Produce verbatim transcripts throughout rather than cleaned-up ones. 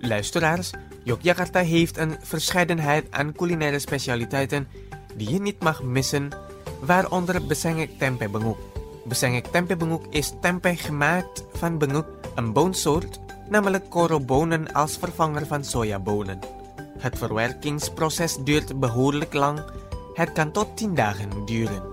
Luisteraars, Yogyakarta heeft een verscheidenheid aan culinaire specialiteiten die je niet mag missen, waaronder besengek tempe benguk. Besengek tempe benguk is tempe gemaakt van benguk, een boonsoort, namelijk korobonen als vervanger van sojabonen. Het verwerkingsproces duurt behoorlijk lang. Het kan tot tien dagen duren.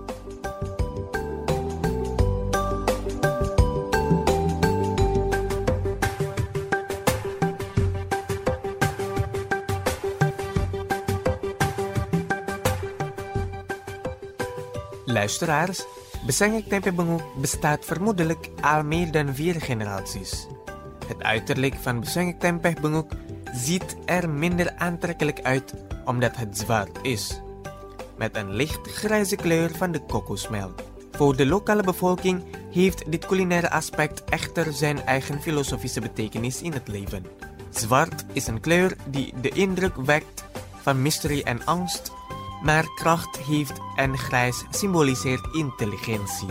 Luisteraars, besengek tempe benguk bestaat vermoedelijk al meer dan vier generaties. Het uiterlijk van besengek tempe benguk ziet er minder aantrekkelijk uit omdat het zwart is, met een licht grijze kleur van de kokosmelk. Voor de lokale bevolking heeft dit culinaire aspect echter zijn eigen filosofische betekenis in het leven. Zwart is een kleur die de indruk wekt van mystery en angst, maar kracht heeft en grijs symboliseert intelligentie.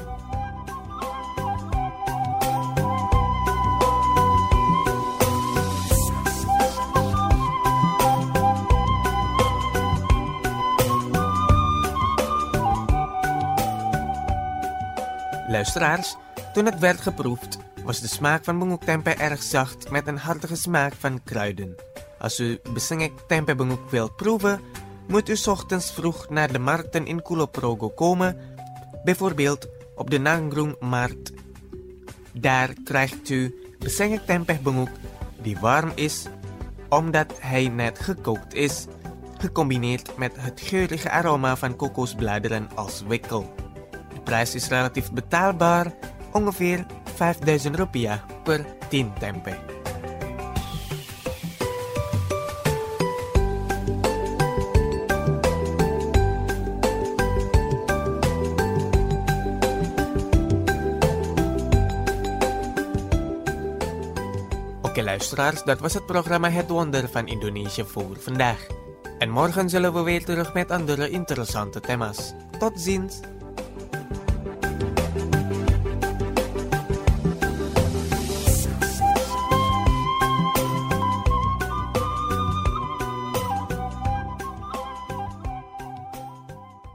Luisteraars, toen het werd geproefd, was de smaak van benguk tempe erg zacht met een hartige smaak van kruiden. Als u besengek tempe benguk wilt proeven, moet u 's ochtends vroeg naar de markten in Kulonprogo komen, bijvoorbeeld op de Nanggroengmarkt. Daar krijgt u besengek tempe benguk die warm is, omdat hij net gekookt is, gecombineerd met het geurige aroma van kokosbladeren als wikkel. De prijs is relatief betaalbaar, ongeveer vijfduizend rupiah per tien tempe. Oké luisteraars, dat was het programma Het Wonder van Indonesië voor vandaag. En morgen zullen we weer terug met andere interessante thema's. Tot ziens!